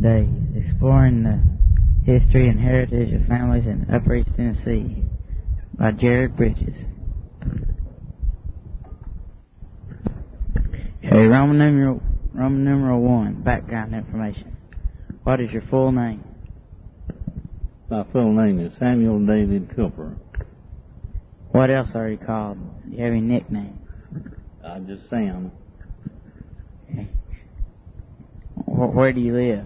Days, Exploring the History and Heritage of Families in Upper East Tennessee by Jared Bridges. Okay, Roman numeral 1, background information. What is your full name? My full name is Samuel David Cooper. What else are you called? Do you have any nicknames? Just Sam. Okay. Where do you live?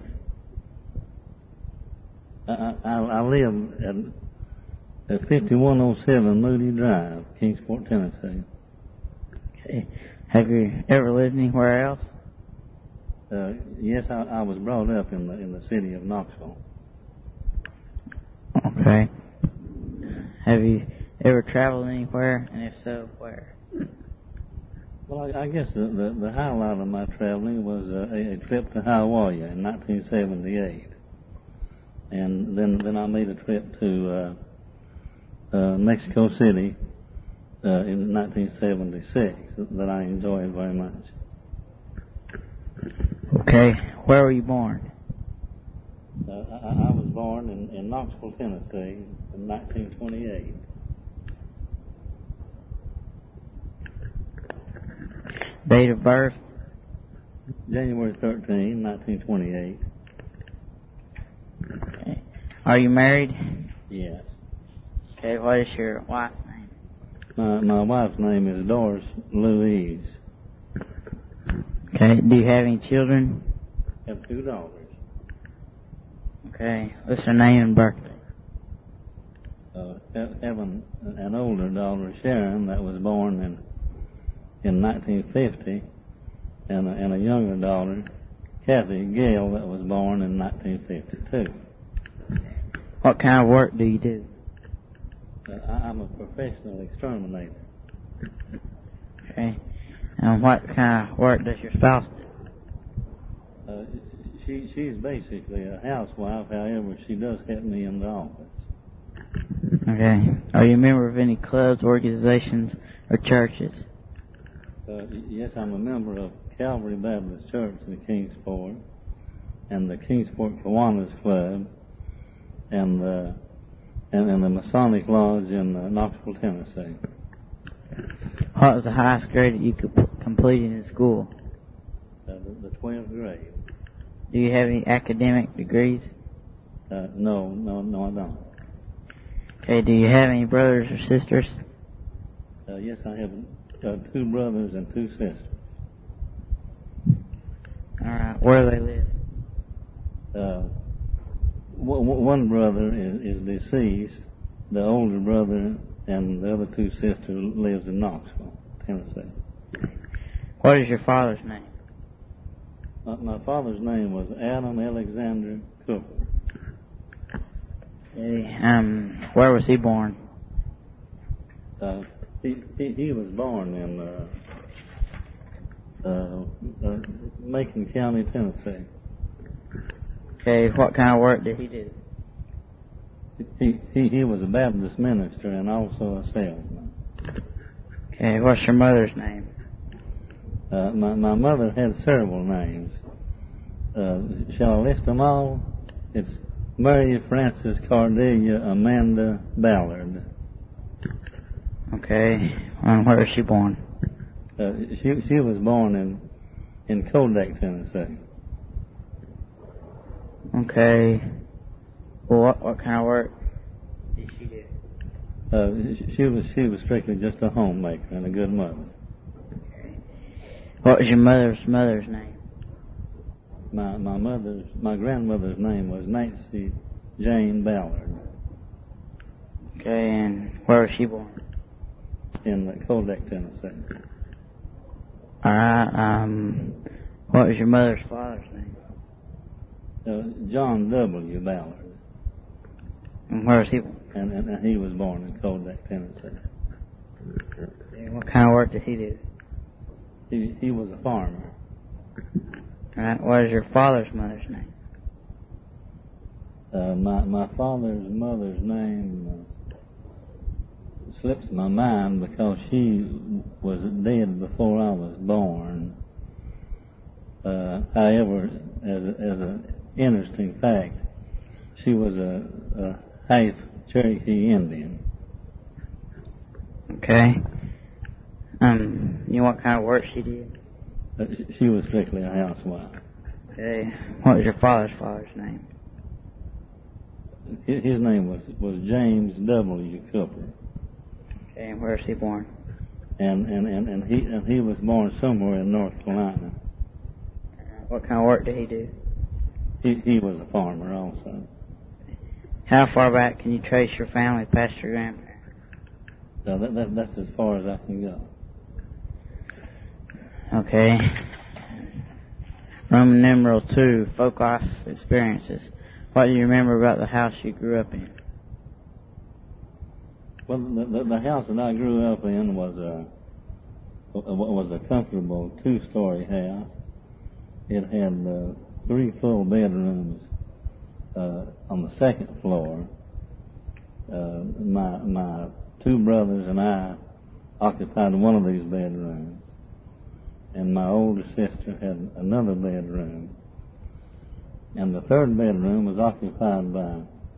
I live at 5107 Moody Drive, Kingsport, Tennessee. Okay. Have you ever lived anywhere else? Yes, I was brought up in the city of Knoxville. Okay. Have you ever traveled anywhere, and if so, where? Well, I guess the highlight of my traveling was a trip to Hawaii in 1978. And then I made a trip to Mexico City in 1976 that I enjoyed very much. Okay. Where were you born? I was born in Knoxville, Tennessee in 1928. Date of birth? January 13, 1928. Okay. Are you married? Yes. Okay, what is your wife's name? My wife's name is Doris Louise. Okay, do you have any children? I have 2 daughters. Okay, what's her name and birthday? Have an older daughter, Sharon, that was born in 1950, and a younger daughter, Kathy Gale, that was born in 1952. What kind of work do you do? I'm a professional exterminator. Okay. And what kind of work does your spouse do? She's basically a housewife, however, she does help me in the office. Okay. Are you a member of any clubs, organizations, or churches? Yes, I'm a member of Calvary Baptist Church in Kingsport, and the Kingsport Kiwanis Club, and the Masonic Lodge in Knoxville, Tennessee. What was the highest grade that you completed in school? The 12th grade. Do you have any academic degrees? No, I don't. Okay, do you have any brothers or sisters? Yes, I have 2 brothers and 2 sisters. Alright, where do they live? One brother is deceased. The older brother and the other 2 sisters lives in Knoxville, Tennessee. What is your father's name? My father's name was Adam Alexander Cooper. Okay, where was he born? He was born in Macon County, Tennessee. Okay, what kind of work did he do? He was a Baptist minister and also a salesman. Okay, what's your mother's name? My mother had several names. Shall I list them all? It's Mary Frances Cordelia Amanda Ballard. Okay, and where was she born? She was born in Kodak, Tennessee. Okay. Well, what kind of work did she do? She was strictly just a homemaker and a good mother. Okay. What was your mother's name? My grandmother's name was Nancy Jane Ballard. Okay, and where was she born? In Kodak, Tennessee. Alright, what was your mother's father's name? John W. Ballard. And where was he born? And he was born in Kodak, Tennessee. Okay, what kind of work did he do? He was a farmer. Alright, what is your father's mother's name? My father's mother's name slips my mind because she was dead before I was born. However, as interesting fact. She was a half Cherokee Indian. Okay. You know what kind of work she did? She was strictly a housewife. Okay. What was your father's name? His name was James W. Cooper. Okay, and where was he born? And he was born somewhere in North Carolina. What kind of work did he do? He was a farmer also. How far back can you trace your family past your grandparents? So that's as far as I can go. Okay. Roman numeral 2, folk life experiences. What do you remember about the house you grew up in? Well, the house that I grew up in was a comfortable 2-story house. It had 3 full bedrooms on the second floor. My 2 brothers and I occupied one of these bedrooms, and my older sister had another bedroom. And the 3rd bedroom was occupied by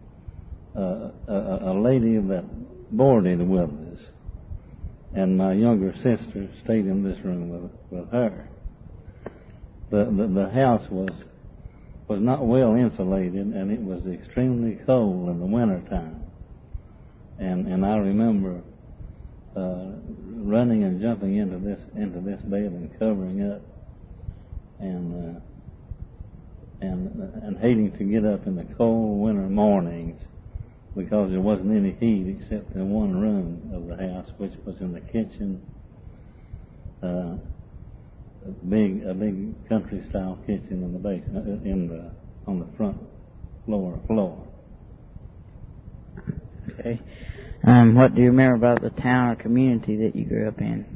a lady that boarded with us, and my younger sister stayed in this room with her. The house was not well insulated, and it was extremely cold in the winter time. And I remember running and jumping into this bed and covering up, and hating to get up in the cold winter mornings because there wasn't any heat except in one room of the house, which was in the kitchen, a big country style kitchen in the basement, on the front floor. Okay. What do you remember about the town or community that you grew up in?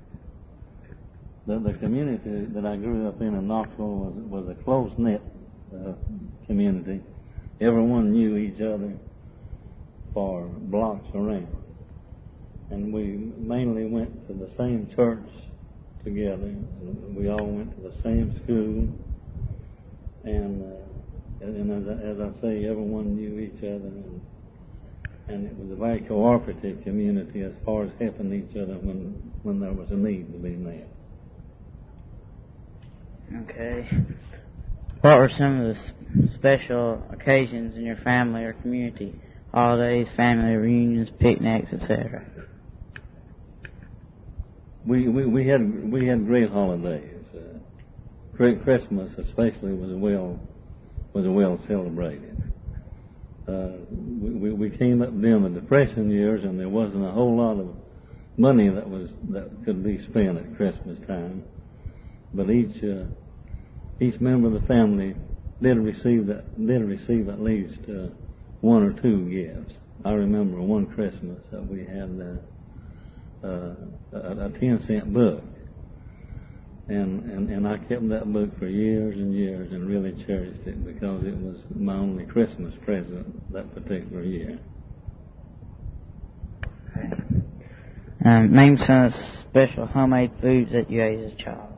The community that I grew up in Knoxville was a close-knit community. Everyone knew each other for blocks around. And we mainly went to the same church together. We all went to the same school. And as I say, everyone knew each other. And it was a very cooperative community as far as helping each other when there was a need to be met. Okay. What were some of the special occasions in your family or community? Holidays, family reunions, picnics, etc. We had great holidays. Christmas especially was well celebrated. We came up during the Depression years, and there wasn't a whole lot of money that could be spent at Christmas time. But each member of the family did receive at least 1 or 2 gifts. I remember one Christmas that we had a 10-cent book, and I kept that book for years and years and really cherished it because it was my only Christmas present that particular year. Name some of the special homemade foods that you ate as a child.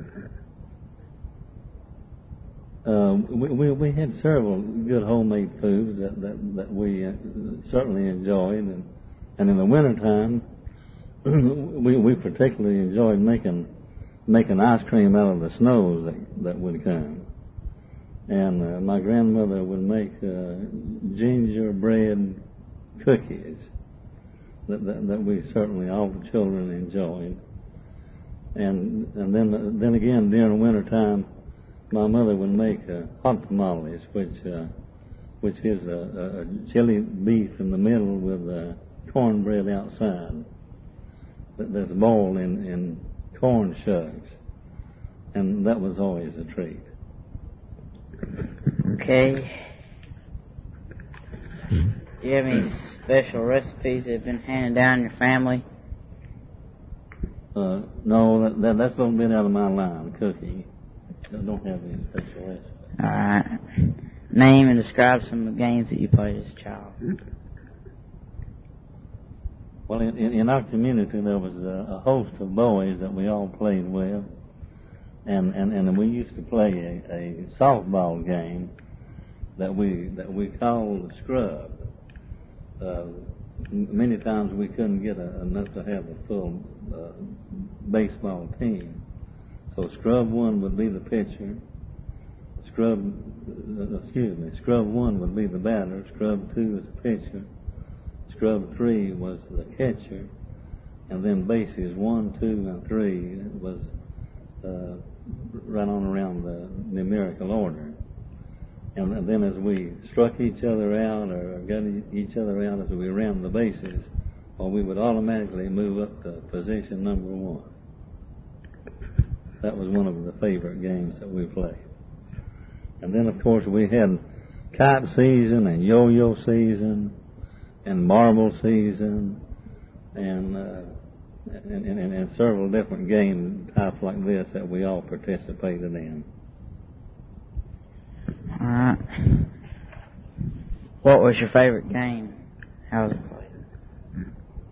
We had several good homemade foods that we certainly enjoyed, and in the wintertime we particularly enjoyed making ice cream out of the snows that would come. And my grandmother would make gingerbread cookies that we certainly, all the children, enjoyed. And then again during the wintertime, my mother would make hot tamales, which is a chili beef in the middle with cornbread outside that's boiled in corn shucks, and that was always a treat. Okay. Do you have any special recipes that have been handed down in your family? No, that's a little bit out of my line, cooking. I don't have any special recipes. All right. Name and describe some of the games that you played as a child. Well, in our community, there was a host of boys that we all played with, and we used to play a softball game that we called the scrub. Many times we couldn't get enough to have a full baseball team. So scrub one would be the pitcher. Scrub one would be the batter. Scrub two is the pitcher. Scrub three was the catcher. And then bases 1, 2, and 3 was right on around the numerical order. And then as we struck each other out or got each other out as we ran the bases, well, we would automatically move up to position number 1. That was one of the favorite games that we played. And then, of course, we had kite season and yo-yo season and marble season and several different game types like this that we all participated in. All right. What was your favorite game? How was it played?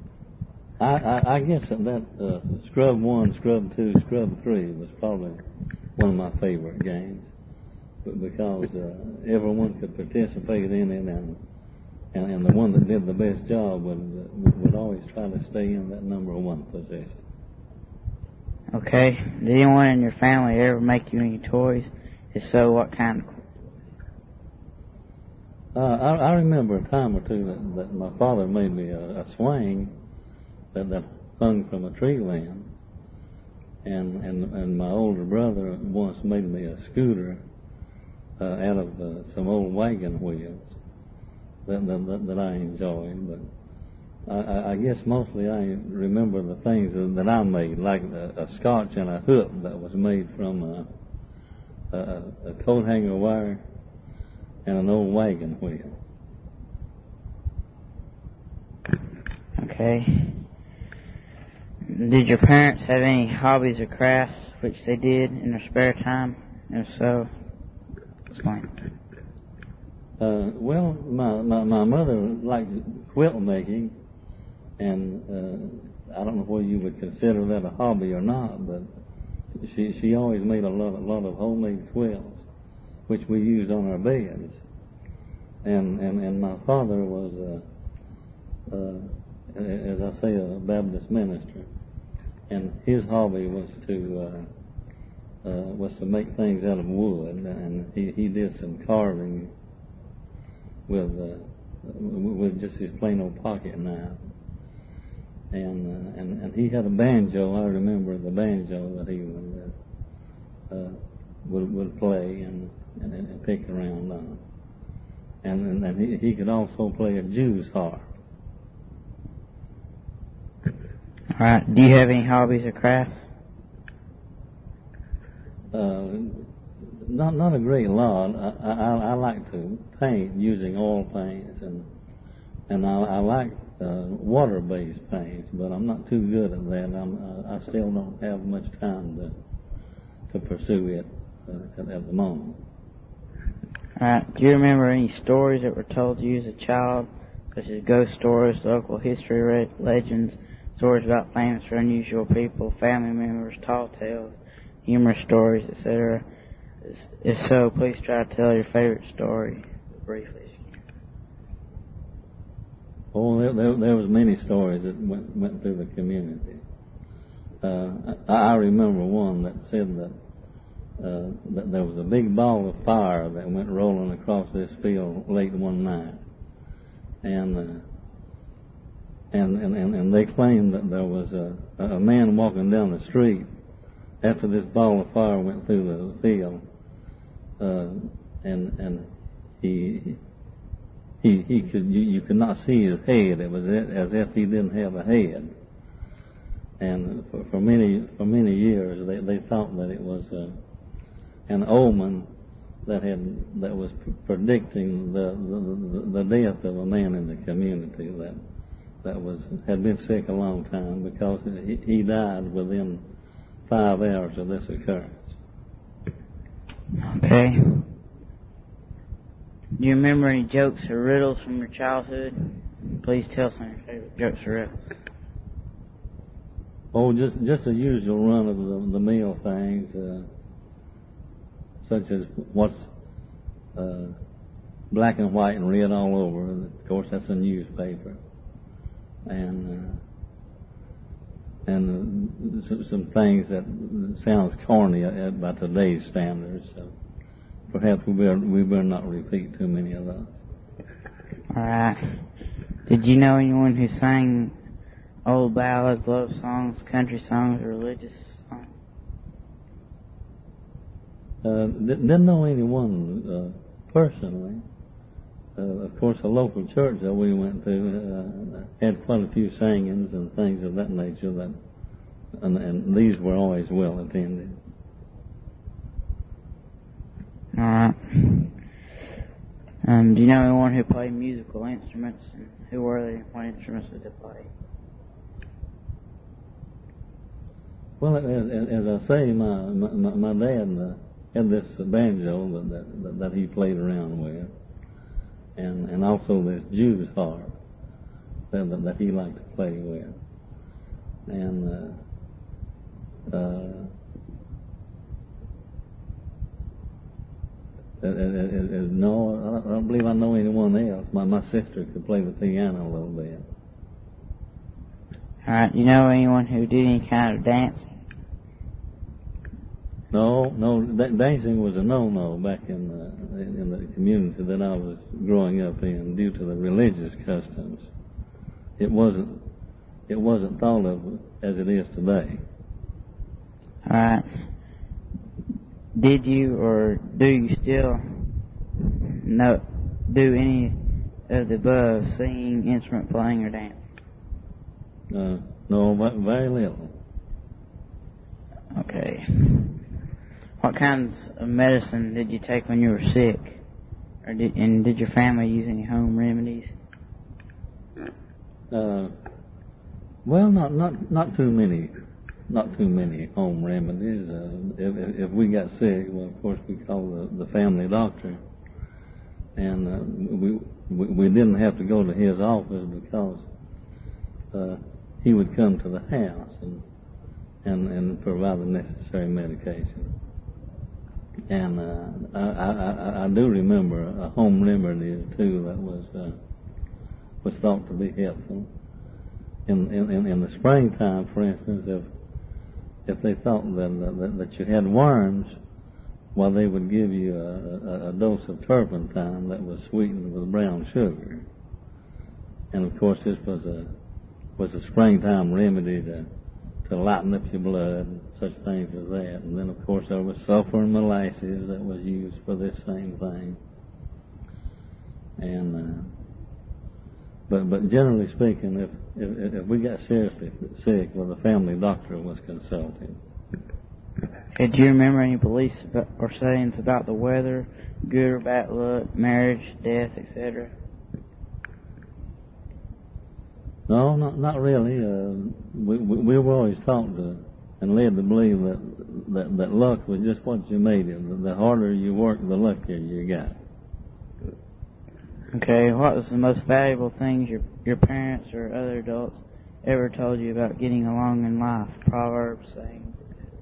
I guess that Scrub 1, Scrub 2, Scrub 3 was probably one of my favorite games, but because everyone could participate in it, and the one that did the best job would always try to stay in that number 1 position. Okay. Did anyone in your family ever make you any toys? If so, what kind? I remember a time or two that my father made me a swing that hung from a tree limb, and my older brother once made me a scooter out of some old wagon wheels that I enjoyed. But I guess mostly I remember the things that I made, like a scotch and a hook that was made from a coat hanger wire and an old wagon wheel. Okay. Did your parents have any hobbies or crafts which they did in their spare time? If so, explain. Well, my mother liked quilt making, and I don't know whether you would consider that a hobby or not, but she always made a lot of homemade quilts, which we used on our beds. And my father was, as I say, a Baptist minister, and his hobby was to make things out of wood, and he did some carving with just his plain old pocket knife. And he had a banjo. I remember the banjo that he would play and pick around on. And he could also play a Jew's harp. All right. Do you have any hobbies or crafts? Not a great lot. I like to paint using oil paints, and I like water-based paints, but I'm not too good at that. I still don't have much time to pursue it at the moment. All right. Do you remember any stories that were told to you as a child, such as ghost stories, local history legends, stories about famous or unusual people, family members, tall tales, humorous stories, etc.? If so, please try to tell your favorite story briefly. Oh, there was many stories that went through the community. I remember one that said that there was a big ball of fire that went rolling across this field late one night, and they claimed that there was a man walking down the street after this ball of fire went through the field, and you could not see his head. It was as if he didn't have a head. And for many years they thought that it was an omen that was predicting the death of a man in the community that had been sick a long time, because he died within 5 hours of this occurrence. Okay. Do you remember any jokes or riddles from your childhood? Please tell some of your favorite jokes or riddles. Oh, just the usual run of the meal things, such as black and white and red all over. Of course, that's a newspaper. And some things that sounds corny by today's standards. So perhaps we better not repeat too many of those. All right. Did you know anyone who sang old ballads, love songs, country songs, or religious songs? Didn't know anyone personally. Of course, the local church that we went to had quite a few singings and things of that nature, and these were always well attended. All right. Do you know anyone who played musical instruments, and who were they? What instruments did they play? Well, as I say, my dad had this banjo that he played around with, and also this Jew's harp that he liked to play with, and no, I don't believe I know anyone else. My sister could play the piano a little bit. All right. You know anyone who did any kind of dancing? No, dancing was a no-no back in the community that I was growing up in due to the religious customs. It wasn't thought of as it is today. All right. Did you or do you still do any of the above, singing, instrument playing, or dancing? No, very little. Okay. What kinds of medicine did you take when you were sick? Or did your family use any home remedies? Well, not too many. Not too many home remedies. If we got sick, well, of course, we called the family doctor, and we didn't have to go to his office because he would come to the house and provide the necessary medication. And I do remember a home remedy or two that was thought to be helpful. In the springtime, for instance, if they thought that you had worms, well, they would give you a dose of turpentine that was sweetened with brown sugar. And of course, this was a springtime remedy to lighten up your blood and such things as that. And then, of course, there was sulfur and molasses that was used for this same thing. And but generally speaking, if we got seriously sick, well, the family doctor was consulted. Do you remember any beliefs or sayings about the weather, good or bad luck, marriage, death, etc.? No, not really. We were always taught and led to believe that luck was just what you made it. The harder you worked, the luckier you got. Okay, what was the most valuable things your parents or other adults ever told you about getting along in life? Proverbs, sayings.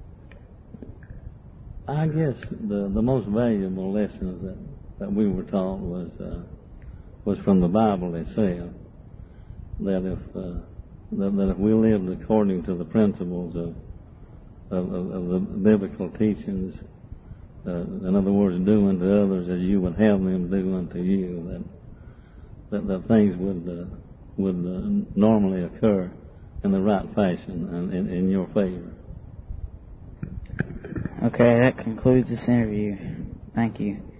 I guess the most valuable lessons that we were taught was from the Bible itself. That if we lived according to the principles of the biblical teachings, in other words, do unto others as you would have them do unto you, that things would normally occur in the right fashion and in your favor. Okay, that concludes this interview. Thank you.